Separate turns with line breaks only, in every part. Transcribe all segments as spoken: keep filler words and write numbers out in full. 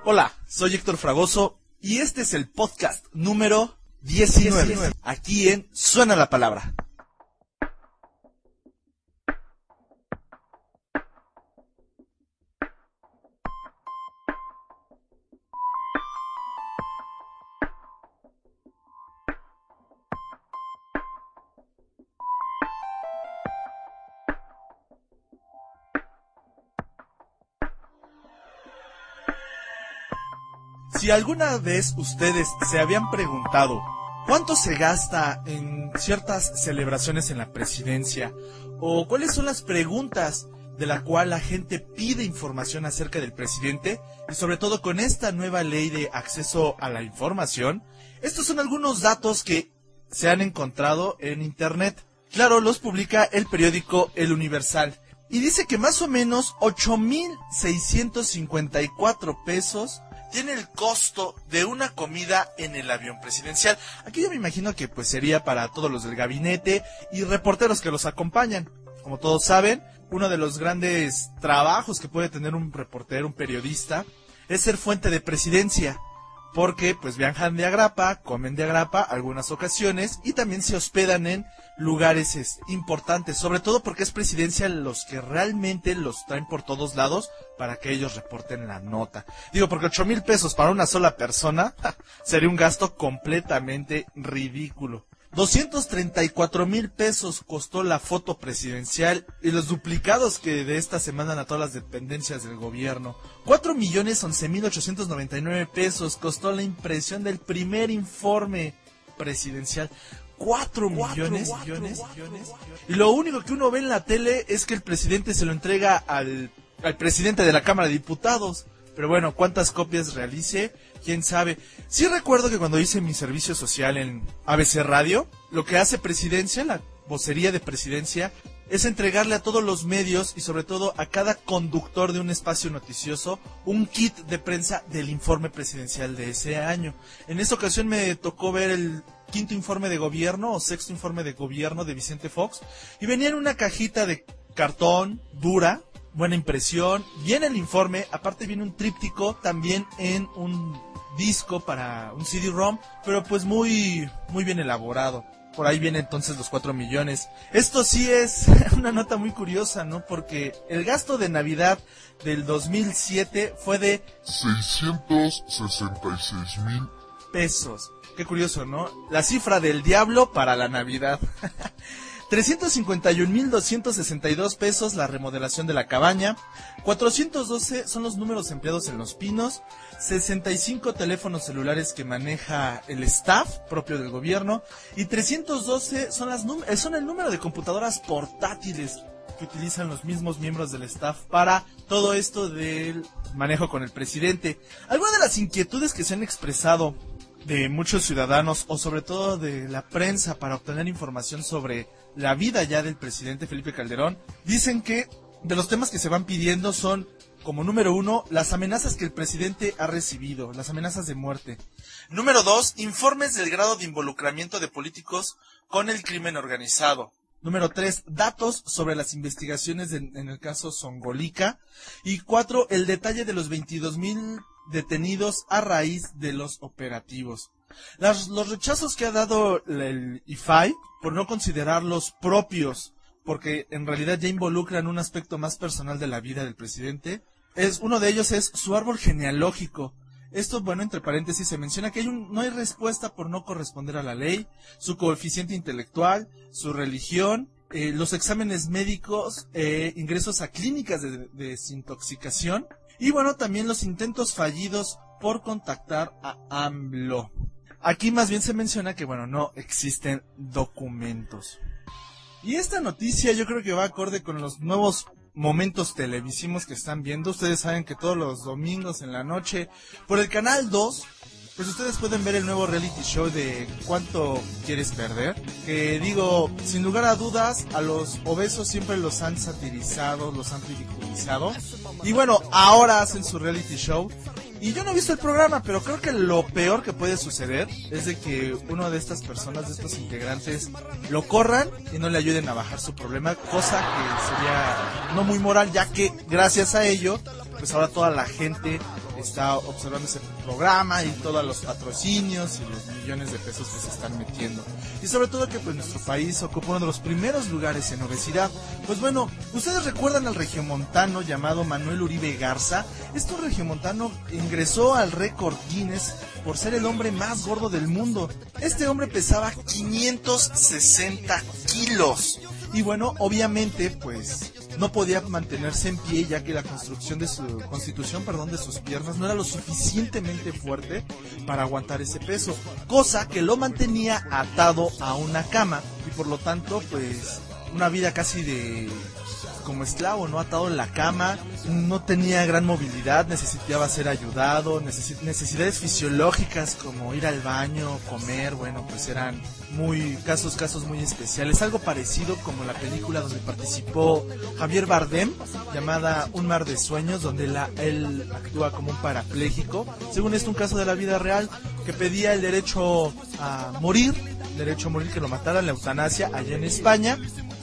Hola, soy Héctor Fragoso y este es el podcast número diecinueve, aquí en Suena la Palabra. Si alguna vez ustedes se habían preguntado cuánto se gasta en ciertas celebraciones en la presidencia, o cuáles son las preguntas de la cual la gente pide información acerca del presidente, y sobre todo con esta nueva ley de acceso a la información, estos son algunos datos que se han encontrado en internet. Claro, los publica el periódico El Universal, y dice que más o menos ocho mil seiscientos cincuenta y cuatro pesos tiene el costo de una comida en el avión presidencial. Aquí yo me imagino que pues sería para todos los del gabinete y reporteros que los acompañan. Como todos saben, uno de los grandes trabajos que puede tener un reportero, un periodista, es ser fuente de presidencia. Porque pues viajan de agrapa, comen de agrapa algunas ocasiones y también se hospedan en lugares es, importantes, sobre todo porque es presidencia los que realmente los traen por todos lados para que ellos reporten la nota. Digo, porque ocho mil pesos para una sola persona ja, sería un gasto completamente ridículo. doscientos treinta y cuatro mil pesos costó la foto presidencial y los duplicados que de esta se mandan a todas las dependencias del gobierno. cuatro millones once mil ochocientos noventa y nueve pesos costó la impresión del primer informe presidencial. cuatro millones, millones, millones. Y lo único que uno ve en la tele es que el presidente se lo entrega al, al presidente de la Cámara de Diputados. Pero bueno, ¿cuántas copias realice? ¿Quién sabe? Sí recuerdo que cuando hice mi servicio social en A B C Radio, lo que hace Presidencia, la vocería de Presidencia, es entregarle a todos los medios y sobre todo a cada conductor de un espacio noticioso un kit de prensa del informe presidencial de ese año. En esta ocasión me tocó ver el quinto informe de gobierno o sexto informe de gobierno de Vicente Fox y venía en una cajita de cartón dura, buena impresión, viene el informe, aparte viene un tríptico también en un disco para un C D-ROM, pero pues muy muy bien elaborado. Por ahí vienen entonces los cuatro millones. Esto sí es una nota muy curiosa, ¿no? Porque el gasto de Navidad del dos mil siete fue de
seiscientos sesenta y seis mil
pesos. Qué curioso, ¿no? La cifra del diablo para la Navidad. trescientos cincuenta y un mil doscientos sesenta y dos pesos la remodelación de la cabaña, cuatrocientos doce son los números empleados en Los Pinos, sesenta y cinco teléfonos celulares que maneja el staff propio del gobierno y trescientos doce son, las num- son el número de computadoras portátiles que utilizan los mismos miembros del staff para todo esto del manejo con el presidente. Algunas de las inquietudes que se han expresado de muchos ciudadanos o sobre todo de la prensa para obtener información sobre la vida ya del presidente Felipe Calderón, dicen que de los temas que se van pidiendo son, como número uno, las amenazas que el presidente ha recibido, las amenazas de muerte. Número dos, informes del grado de involucramiento de políticos con el crimen organizado. Número tres, datos sobre las investigaciones de, en el caso Zongolica. Y cuatro, el detalle de los veintidós mil detenidos a raíz de los operativos. Las, los rechazos que ha dado el I F A I por no considerarlos propios, porque en realidad ya involucran un aspecto más personal de la vida del presidente, es uno de ellos es su árbol genealógico. Esto, bueno, entre paréntesis se menciona que hay un, no hay respuesta por no corresponder a la ley, su coeficiente intelectual, su religión, eh, los exámenes médicos, eh, ingresos a clínicas de, de desintoxicación y bueno, también los intentos fallidos por contactar a AMLO. Aquí más bien se menciona que, bueno, no existen documentos. Y esta noticia yo creo que va acorde con los nuevos momentos televisivos que están viendo. Ustedes saben que todos los domingos en la noche, por el canal dos, pues ustedes pueden ver el nuevo reality show de ¿Cuánto quieres perder? Que digo, sin lugar a dudas, a los obesos siempre los han satirizado, los han ridiculizado. Y bueno, ahora hacen su reality show. Y yo no he visto el programa, pero creo que lo peor que puede suceder es de que uno de estas personas, de estos integrantes, lo corran y no le ayuden a bajar su problema, cosa que sería no muy moral, ya que gracias a ello, pues ahora toda la gente está observando ese programa y todos los patrocinios y los millones de pesos que se están metiendo. Y sobre todo que pues nuestro país ocupa uno de los primeros lugares en obesidad. Pues bueno, ustedes recuerdan al regiomontano llamado Manuel Uribe Garza. Este regiomontano ingresó al récord Guinness por ser el hombre más gordo del mundo. Este hombre pesaba quinientos sesenta kilos. Y bueno, obviamente, pues no podía mantenerse en pie, ya que la construcción de su constitución, perdón, de sus piernas no era lo suficientemente fuerte para aguantar ese peso, cosa que lo mantenía atado a una cama y por lo tanto, pues una vida casi de como esclavo, ¿no? Atado en la cama, no tenía gran movilidad, necesitaba ser ayudado, neces- necesidades fisiológicas como ir al baño, comer, bueno, pues eran muy casos, casos muy especiales, algo parecido como la película donde participó Javier Bardem, llamada Un mar de sueños, donde la, él actúa como un parapléjico, según esto un caso de la vida real, que pedía el derecho a morir, derecho a morir, que lo mataran, la eutanasia, allá en España.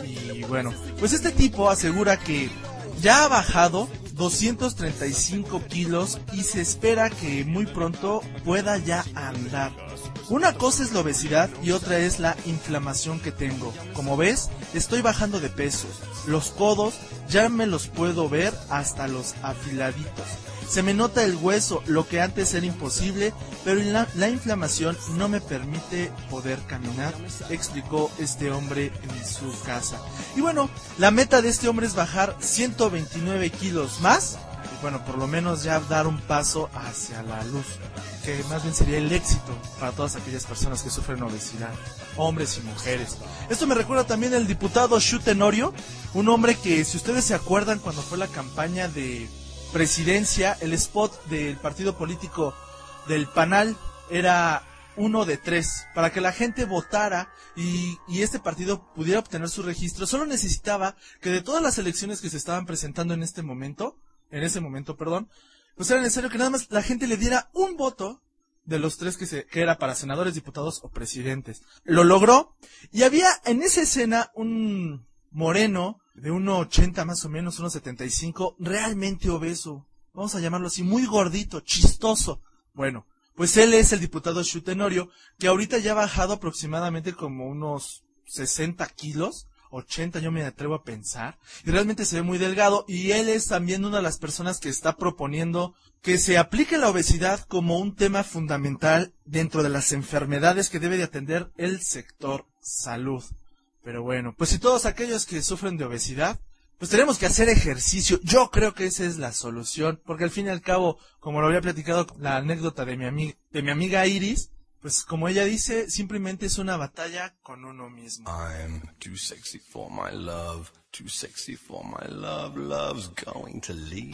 Y bueno, pues este tipo asegura que ya ha bajado doscientos treinta y cinco kilos y se espera que muy pronto pueda ya andar. Una cosa es la obesidad y otra es la inflamación que tengo. Como ves, estoy bajando de peso. Los codos ya me los puedo ver hasta los afiladitos. Se me nota el hueso, lo que antes era imposible, pero la, la inflamación no me permite poder caminar, explicó este hombre en su casa. Y bueno, la meta de este hombre es bajar ciento veintinueve kilos más, y bueno, por lo menos ya dar un paso hacia la luz, que más bien sería el éxito para todas aquellas personas que sufren obesidad, hombres y mujeres. Esto me recuerda también al diputado Xu Tenorio, un hombre que, si ustedes se acuerdan, cuando fue la campaña de presidencia, el spot del partido político del Panal era uno de tres, para que la gente votara y, y este partido pudiera obtener su registro. Solo necesitaba que de todas las elecciones que se estaban presentando en este momento, en ese momento, perdón, pues era necesario que nada más la gente le diera un voto de los tres que, se, que era para senadores, diputados o presidentes. Lo logró, y había en esa escena un moreno de uno ochenta más o menos, uno setenta y cinco, realmente obeso, vamos a llamarlo así, muy gordito, chistoso. Bueno, pues él es el diputado Xu Tenorio, que ahorita ya ha bajado aproximadamente como unos sesenta kilos, ochenta yo me atrevo a pensar, y realmente se ve muy delgado, y él es también una de las personas que está proponiendo que se aplique la obesidad como un tema fundamental dentro de las enfermedades que debe de atender el sector salud. Pero bueno, pues si todos aquellos que sufren de obesidad, pues tenemos que hacer ejercicio. Yo creo que esa es la solución, porque al fin y al cabo, como lo había platicado la anécdota de mi amiga, de mi amiga Iris, pues como ella dice, simplemente es una batalla con uno mismo.
I'm too sexy for my love, too sexy for my love, love's going to leave.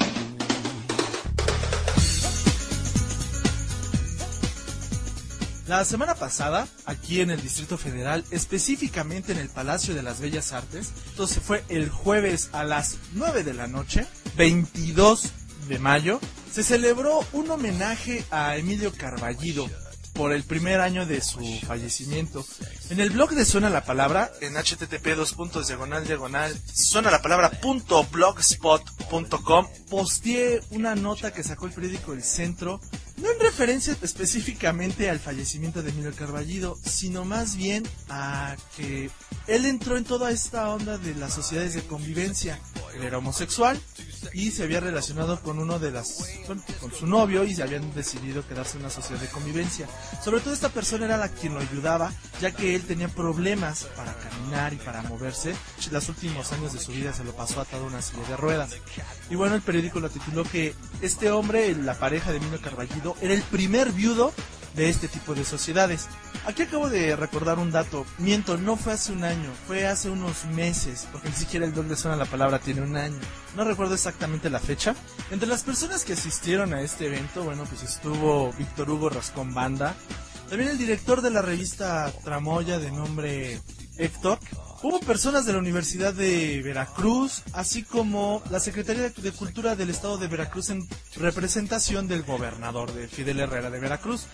La semana pasada, aquí en el Distrito Federal, específicamente en el Palacio de las Bellas Artes, entonces fue el jueves a las nueve de la noche, veintidós de mayo, se celebró un homenaje a Emilio Carballido por el primer año de su fallecimiento. En el blog de Suena la Palabra, en http dos puntos diagonal diagonal suena la palabra punto blogspot punto com, posteé una nota que sacó el periódico El Centro, no en referencia específicamente al fallecimiento de Emilio Carballido, sino más bien a que él entró en toda esta onda de las sociedades de convivencia. Él era homosexual y se había relacionado con uno de las, bueno, con su novio, y se habían decidido quedarse en una sociedad de convivencia. Sobre todo esta persona era la quien lo ayudaba, ya que él tenía problemas para caminar y para moverse. Los últimos años de su vida se lo pasó atado a una silla de ruedas. Y bueno, el periódico lo tituló que este hombre, la pareja de Emilio Carballido, era el primer viudo de este tipo de sociedades. Aquí acabo de recordar un dato, miento, no fue hace un año, fue hace unos meses, porque ni siquiera el blog de Suena la Palabra tiene un año, no recuerdo exactamente la fecha. Entre las personas que asistieron a este evento, bueno, pues estuvo Víctor Hugo Rascón Banda, también el director de la revista Tramoya de nombre Héctor. Hubo personas de la Universidad de Veracruz, así como la Secretaría de Cultura del Estado de Veracruz en representación del gobernador de Fidel Herrera de Veracruz.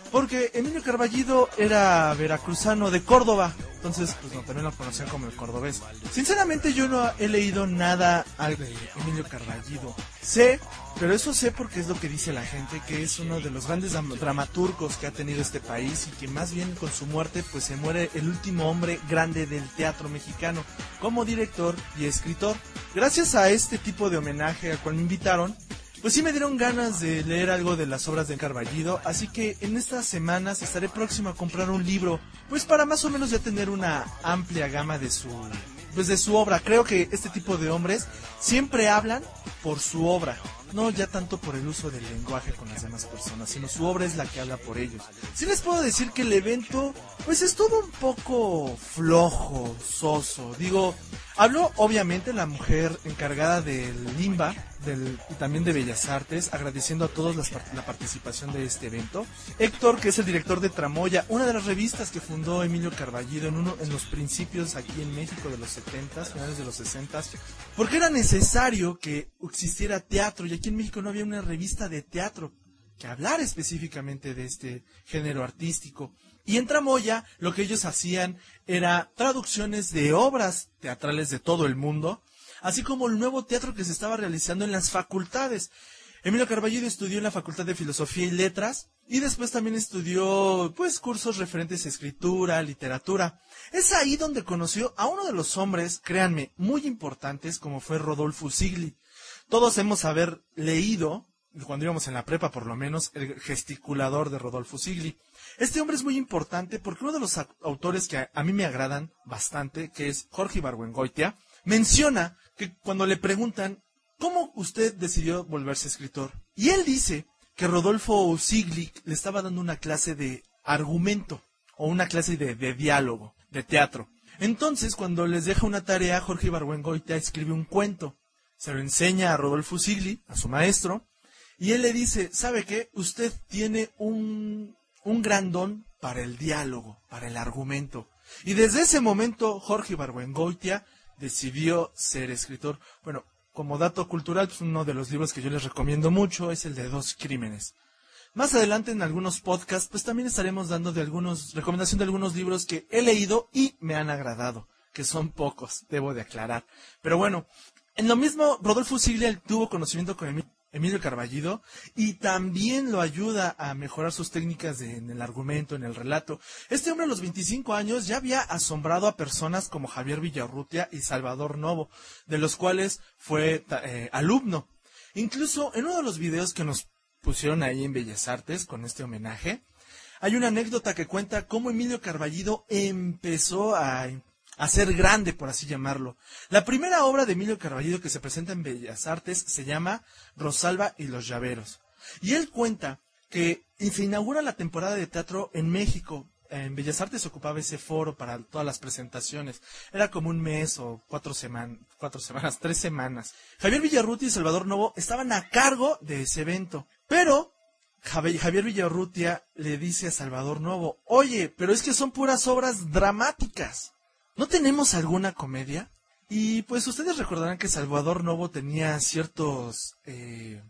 Porque Emilio Carballido era veracruzano de Córdoba, entonces pues no, también lo conocían como el cordobés. Sinceramente yo no he leído nada de Emilio Carballido. Sé, pero eso sé porque es lo que dice la gente, que es uno de los grandes dramaturgos que ha tenido este país y que más bien con su muerte pues se muere el último hombre grande del teatro mexicano como director y escritor. Gracias a este tipo de homenaje al cual me invitaron, pues sí me dieron ganas de leer algo de las obras de Carballido, así que en estas semanas estaré próximo a comprar un libro, pues para más o menos ya tener una amplia gama de su, pues de su obra. Creo que este tipo de hombres siempre hablan por su obra, no ya tanto por el uso del lenguaje con las demás personas, sino su obra es la que habla por ellos. Sí les puedo decir que el evento, pues estuvo un poco flojo, soso, digo... Habló obviamente la mujer encargada del Limba del, y también de Bellas Artes, agradeciendo a todos las, la participación de este evento. Héctor, que es el director de Tramoya, una de las revistas que fundó Emilio Carballido en, uno, en los principios aquí en México de los setentas, finales de los sesentas, porque era necesario que existiera teatro, y aquí en México no había una revista de teatro que hablara específicamente de este género artístico. Y en Tramoya lo que ellos hacían era traducciones de obras teatrales de todo el mundo, así como el nuevo teatro que se estaba realizando en las facultades. Emilio Carballido estudió en la Facultad de Filosofía y Letras y después también estudió pues cursos referentes a escritura, literatura. Es ahí donde conoció a uno de los hombres, créanme, muy importantes como fue Rodolfo Sigli. Todos hemos haber leído, cuando íbamos en la prepa por lo menos, el gesticulador de Rodolfo Sigli. Este hombre es muy importante porque uno de los autores que a, a mí me agradan bastante, que es Jorge Ibargüengoitia, menciona que cuando le preguntan ¿cómo usted decidió volverse escritor? Y él dice que Rodolfo Sigli le estaba dando una clase de argumento o una clase de, de diálogo, de teatro. Entonces, cuando les deja una tarea, Jorge Ibargüengoitia escribe un cuento. Se lo enseña a Rodolfo Sigli, a su maestro, y él le dice, ¿sabe qué? Usted tiene un... un gran don para el diálogo, para el argumento. Y desde ese momento Jorge Ibargüengoitia decidió ser escritor. Bueno, como dato cultural, pues uno de los libros que yo les recomiendo mucho es el de Dos Crímenes. Más adelante en algunos podcasts, pues también estaremos dando de algunos, recomendación de algunos libros que he leído y me han agradado, que son pocos, debo de aclarar. Pero bueno, en lo mismo, Rodolfo Sigli tuvo conocimiento con Emilio Emilio Carballido y también lo ayuda a mejorar sus técnicas de, en el argumento, en el relato. Este hombre a los veinticinco años ya había asombrado a personas como Javier Villarrutia y Salvador Novo, de los cuales fue eh, alumno. Incluso en uno de los videos que nos pusieron ahí en Bellas Artes con este homenaje, hay una anécdota que cuenta cómo Emilio Carballido empezó a... a ser grande, por así llamarlo. La primera obra de Emilio Carballido que se presenta en Bellas Artes se llama Rosalba y los Llaveros. Y él cuenta que se inaugura la temporada de teatro en México. En Bellas Artes se ocupaba ese foro para todas las presentaciones. Era como un mes o cuatro semanas, cuatro semanas, tres semanas. Javier Villarrutia y Salvador Novo estaban a cargo de ese evento. Pero Javier Villarrutia le dice a Salvador Novo, oye, pero es que son puras obras dramáticas. ¿No tenemos alguna comedia? Y pues ustedes recordarán que Salvador Novo tenía ciertos eh,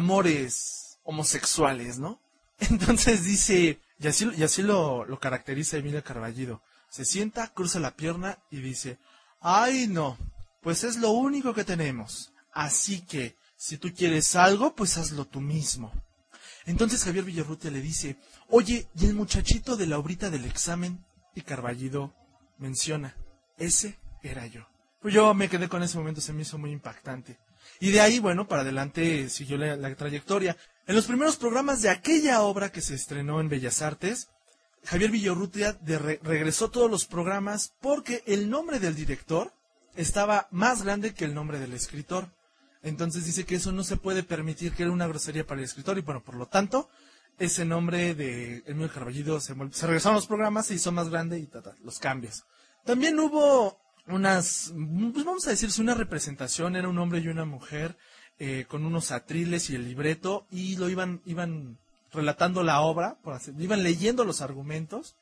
amores homosexuales, ¿no? Entonces dice, y así, y así lo, lo caracteriza Emilio Carballido, se sienta, cruza la pierna y dice, ay no, pues es lo único que tenemos, así que si tú quieres algo, pues hazlo tú mismo. Entonces Javier Villarrutia le dice, oye, ¿y el muchachito de la obrita del examen? Y Carballido menciona, ese era yo. Pues yo me quedé con ese momento, se me hizo muy impactante. Y de ahí, bueno, para adelante siguió la, la trayectoria. En los primeros programas de aquella obra que se estrenó en Bellas Artes, Javier Villarrutia de re, regresó todos los programas porque el nombre del director estaba más grande que el nombre del escritor. Entonces dice que eso no se puede permitir, que era una grosería para el escritor, y bueno, por lo tanto, ese nombre de Emilio Carballido se, se regresaron los programas, se hizo más grande y ta, ta, los cambios. También hubo unas, pues vamos a decirse una representación, era un hombre y una mujer eh, con unos atriles y el libreto, y lo iban iban relatando la obra, por así, iban leyendo los argumentos.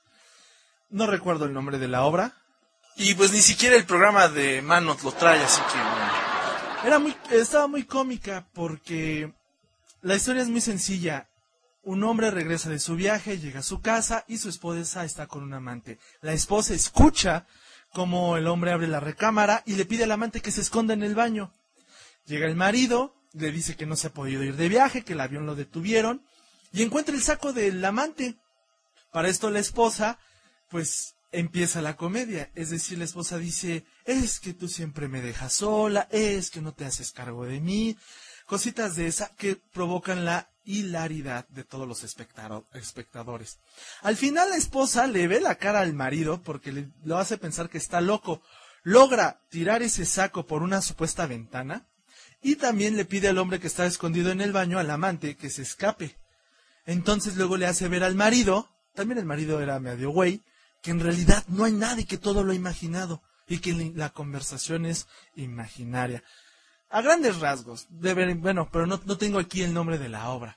No recuerdo el nombre de la obra, y pues ni siquiera el programa de Manos lo trae, así que bueno, era muy, estaba muy cómica porque la historia es muy sencilla. un hombre regresa de su viaje, llega a su casa y su esposa está con un amante. La esposa escucha cómo el hombre abre la recámara y le pide al amante que se esconda en el baño. Llega el marido, le dice que no se ha podido ir de viaje, que el avión lo detuvieron, y encuentra el saco del amante. Para esto la esposa, pues, empieza la comedia. Es decir, la esposa dice, es que tú siempre me dejas sola, es que no te haces cargo de mí. Cositas de esa que provocan la hilaridad de todos los espectadores. Al final la esposa le ve la cara al marido porque le, lo hace pensar que está loco. Logra tirar ese saco por una supuesta ventana y también le pide al hombre que está escondido en el baño, al amante, que se escape. Entonces luego le hace ver al marido, también el marido era medio güey, que en realidad no hay nada y que todo lo ha imaginado y que la conversación es imaginaria. A grandes rasgos, de ver, bueno, pero no, no tengo aquí el nombre de la obra.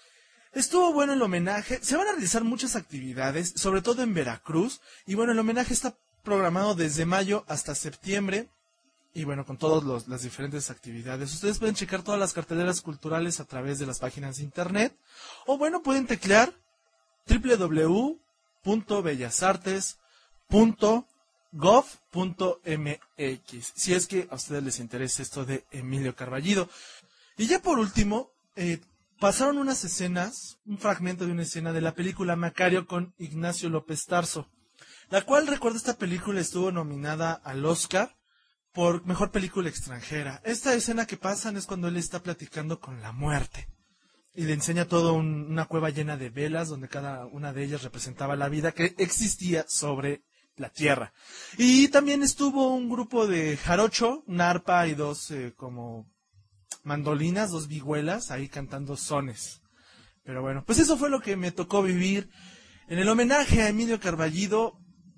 Estuvo bueno el homenaje, se van a realizar muchas actividades, sobre todo en Veracruz, y bueno, el homenaje está programado desde mayo hasta septiembre, y bueno, con todas las diferentes actividades. Ustedes pueden checar todas las carteleras culturales a través de las páginas de internet, o bueno, pueden teclear doble u doble u doble u punto bellas artes punto gov punto m x, si es que a ustedes les interesa esto de Emilio Carballido. Y ya por último, eh, pasaron unas escenas, un fragmento de una escena de la película Macario con Ignacio López Tarso, la cual, recuerdo, esta película estuvo nominada al Oscar por Mejor Película Extranjera. Esta escena que pasan es cuando él está platicando con la muerte y le enseña todo un, una cueva llena de velas donde cada una de ellas representaba la vida que existía sobre la tierra. Y también estuvo un grupo de jarocho, una arpa y dos eh, como mandolinas, dos vihuelas ahí cantando sones. Pero bueno, pues eso fue lo que me tocó vivir en el homenaje a Emilio Carballido.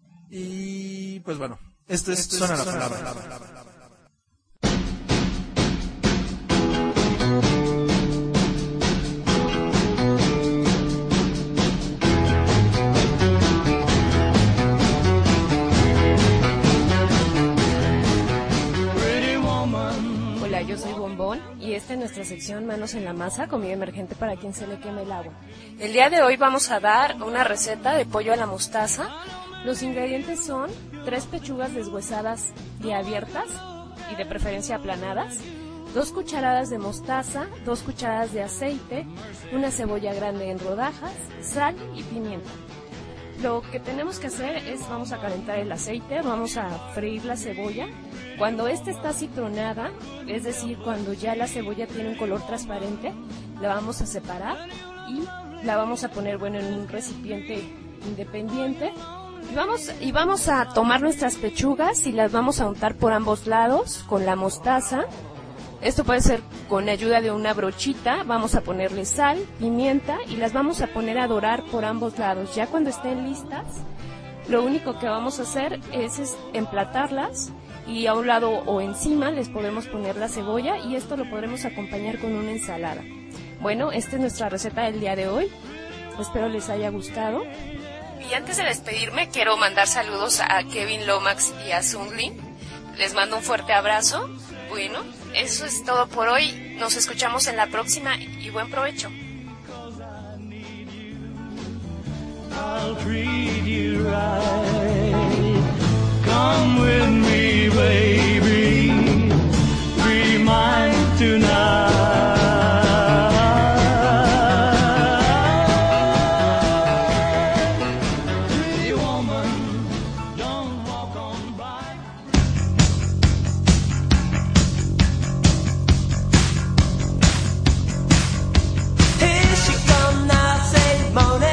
Y pues bueno, esto es Suena la Palabra.
Yo soy Bombón y esta es nuestra sección Manos en la Masa, comida emergente para quien se le queme el agua. El día de hoy vamos a dar una receta de pollo a la mostaza. Los ingredientes son tres pechugas deshuesadas y abiertas y de preferencia aplanadas, dos cucharadas de mostaza, dos cucharadas de aceite, una cebolla grande en rodajas, sal y pimienta. Lo que tenemos que hacer es, vamos a calentar el aceite, vamos a freír la cebolla. Cuando esta está citronada, es decir, cuando ya la cebolla tiene un color transparente, la vamos a separar y la vamos a poner, bueno, en un recipiente independiente. Y vamos, y vamos a tomar nuestras pechugas y las vamos a untar por ambos lados con la mostaza. Esto puede ser con ayuda de una brochita. Vamos a ponerle sal, pimienta y las vamos a poner a dorar por ambos lados. Ya cuando estén listas, lo único que vamos a hacer es, es emplatarlas y a un lado o encima les podemos poner la cebolla y esto lo podremos acompañar con una ensalada. Bueno, esta es nuestra receta del día de hoy. Espero les haya gustado. Y antes de despedirme, quiero mandar saludos a Kevin Lomax y a Sunglin. Les mando un fuerte abrazo. Bueno, eso es todo por hoy. Nos escuchamos en la próxima y buen provecho. I'll treat you right. Come with me, baby. Be mine tonight. Pretty woman, don't walk on by. Here she come now, say morning.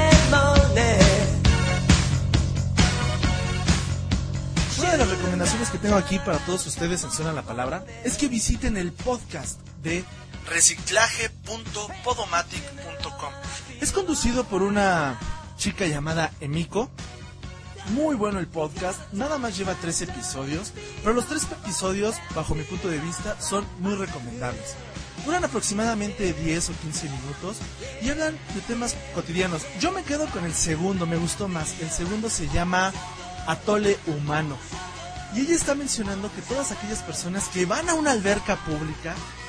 Una de las recomendaciones que tengo aquí para todos ustedes en Suena la Palabra es que visiten el podcast de reciclaje punto podomatic punto com. Es conducido por una chica llamada Emiko. Muy bueno el podcast, nada más lleva tres episodios, pero los tres episodios, bajo mi punto de vista, son muy recomendables. Duran aproximadamente diez o quince minutos y hablan de temas cotidianos. Yo me quedo con el segundo, me gustó más. El segundo se llama Atole Humano. Y ella está mencionando que todas aquellas personas que van a una alberca pública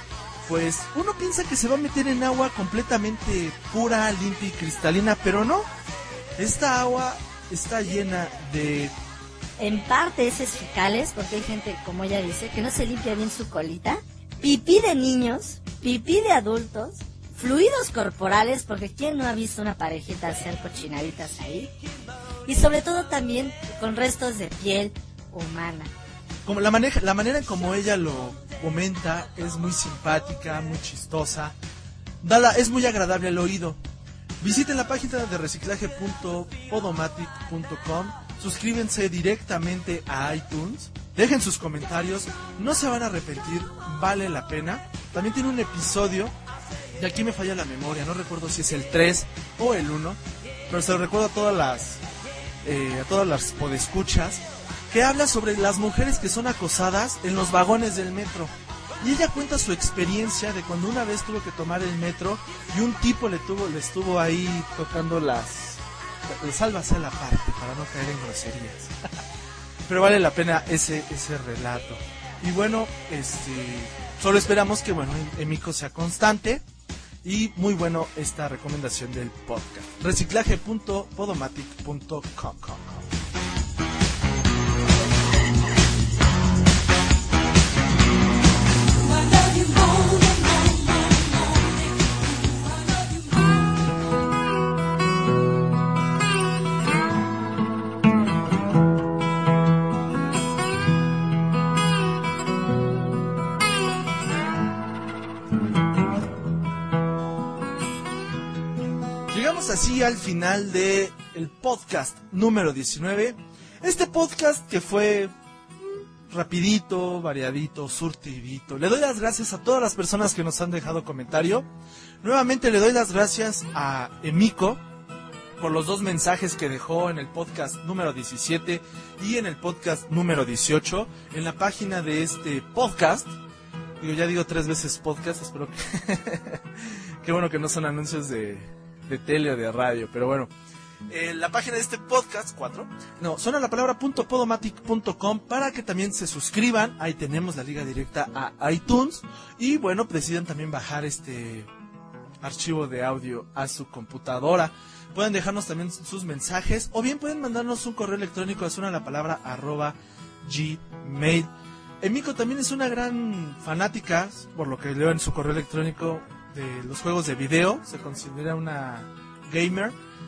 pues uno piensa que se va a meter en agua completamente pura, limpia y cristalina, pero no. Esta agua está llena de...
En parte heces fecales, porque hay gente, como ella dice, que no se limpia bien su colita. Pipí de niños, pipí de adultos, fluidos corporales, porque ¿quién no ha visto una parejita hacer cochinaditas ahí? Y sobre todo también con restos de piel humana.
Como la, maneja, la manera en como ella lo comenta es muy simpática, muy chistosa, da la, es muy agradable al oído. Visiten la página de reciclaje punto podomatic punto com, suscríbanse directamente a iTunes, dejen sus comentarios, no se van a arrepentir, vale la pena. También tiene un episodio, y aquí me falla la memoria, no recuerdo si es el tres o el uno, pero se lo recuerdo a todas las, eh, a todas las podescuchas, que habla sobre las mujeres que son acosadas en los vagones del metro. Y ella cuenta su experiencia de cuando una vez tuvo que tomar el metro y un tipo le tuvo le estuvo ahí tocando las... Sálvase a la parte para no caer en groserías. Pero vale la pena ese ese relato. Y bueno, este solo esperamos que bueno, Emiko sea constante y muy bueno esta recomendación del podcast. reciclaje punto podomatic punto com. Llegamos así al final de el podcast número diecinueve. Este podcast que fue rapidito, variadito, surtidito. Le doy las gracias a todas las personas que nos han dejado comentario. Nuevamente le doy las gracias a Emiko por los dos mensajes que dejó en el podcast número diecisiete y en el podcast número dieciocho en la página de este podcast. Digo, ya digo tres veces podcast, espero que... Qué bueno que no son anuncios de, de tele o de radio, pero bueno. Eh, la página de este podcast, cuatro, no, suena la palabra punto podomatic punto com para que también se suscriban. Ahí tenemos la liga directa a iTunes. Y bueno, decidan también bajar este archivo de audio a su computadora. Pueden dejarnos también sus mensajes o bien pueden mandarnos un correo electrónico a suena la palabra arroba gmail. Emiko también es una gran fanática, por lo que leo en su correo electrónico, de los juegos de video. Se considera una gamer.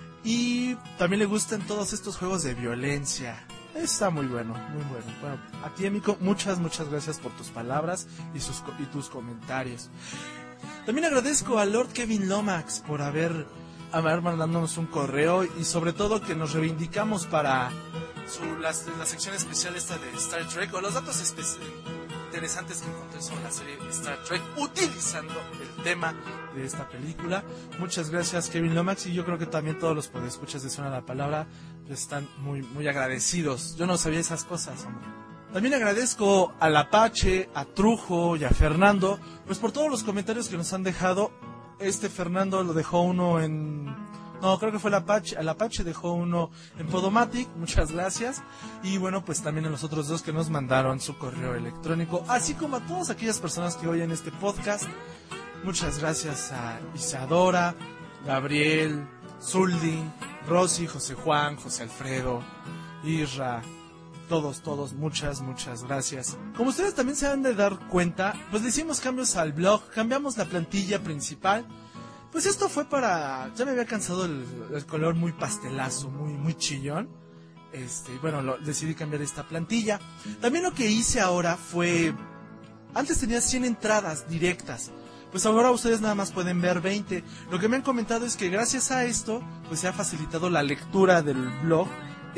Y también le gustan todos estos juegos de violencia. Está muy bueno, muy bueno. Bueno, a ti, Emiko, muchas, muchas gracias por tus palabras y, sus, y tus comentarios. También agradezco a Lord Kevin Lomax por haber, haber mandándonos un correo y sobre todo que nos reivindicamos para su, la, la sección especial esta de Star Trek o los datos especiales interesantes que encontré sobre la serie Star Trek utilizando el tema de esta película. Muchas gracias, Kevin Lomax, y yo creo que también todos los podescuchas de Suena la Palabra están muy muy agradecidos. Yo no sabía esas cosas, hombre. También agradezco al Apache, a Trujo y a Fernando, pues por todos los comentarios que nos han dejado. Este Fernando lo dejó uno en... No, creo que fue el Apache. El Apache dejó uno en Podomatic. Muchas gracias. Y bueno, pues también a los otros dos que nos mandaron su correo electrónico. Así como a todas aquellas personas que oyen este podcast. Muchas gracias a Isadora, Gabriel, Zuldi, Rosy, José Juan, José Alfredo, Isra. Todos, todos, muchas, muchas gracias. Como ustedes también se han de dar cuenta, pues le hicimos cambios al blog. Cambiamos la plantilla principal. Pues esto fue para... Ya me había cansado el, el color muy pastelazo, muy muy chillón. Este, y bueno, lo, decidí cambiar esta plantilla. También lo que hice ahora fue... Antes tenía cien entradas directas. Pues ahora ustedes nada más pueden ver veinte. Lo que me han comentado es que gracias a esto, pues se ha facilitado la lectura del blog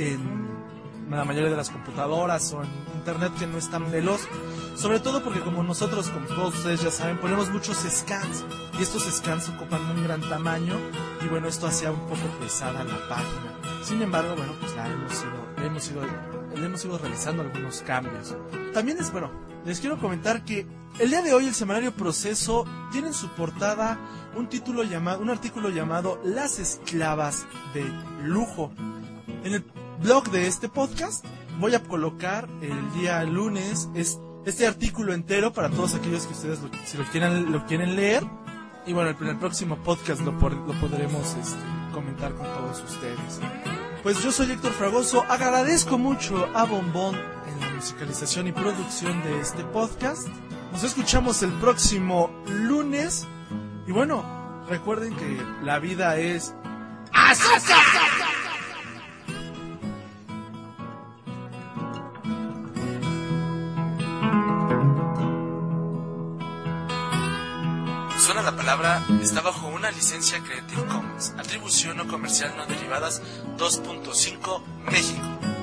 en la mayoría de las computadoras o en internet que no es tan veloz. Sobre todo porque como nosotros, como todos ustedes ya saben, ponemos muchos scans. Y estos scans ocupan un gran tamaño. Y bueno, esto hacía un poco pesada la página. Sin embargo, bueno, pues la hemos ido, le hemos ido, le hemos ido realizando algunos cambios. También es, bueno, les quiero comentar que el día de hoy el semanario Proceso tiene en su portada un título llamado, un artículo llamado Las esclavas de lujo. En el blog de este podcast voy a colocar el día lunes es este artículo entero para todos aquellos que ustedes lo, si lo quieren, lo quieren leer. Y bueno, en el próximo podcast lo, por, lo podremos este, comentar con todos ustedes. Pues yo soy Héctor Fragoso, agradezco mucho a Bombón en la musicalización y producción de este podcast. Nos escuchamos el próximo lunes. Y bueno, recuerden que la vida es ¡azúcar! Suena la palabra está bajo una licencia Creative Commons, atribución no comercial no derivadas dos punto cinco México.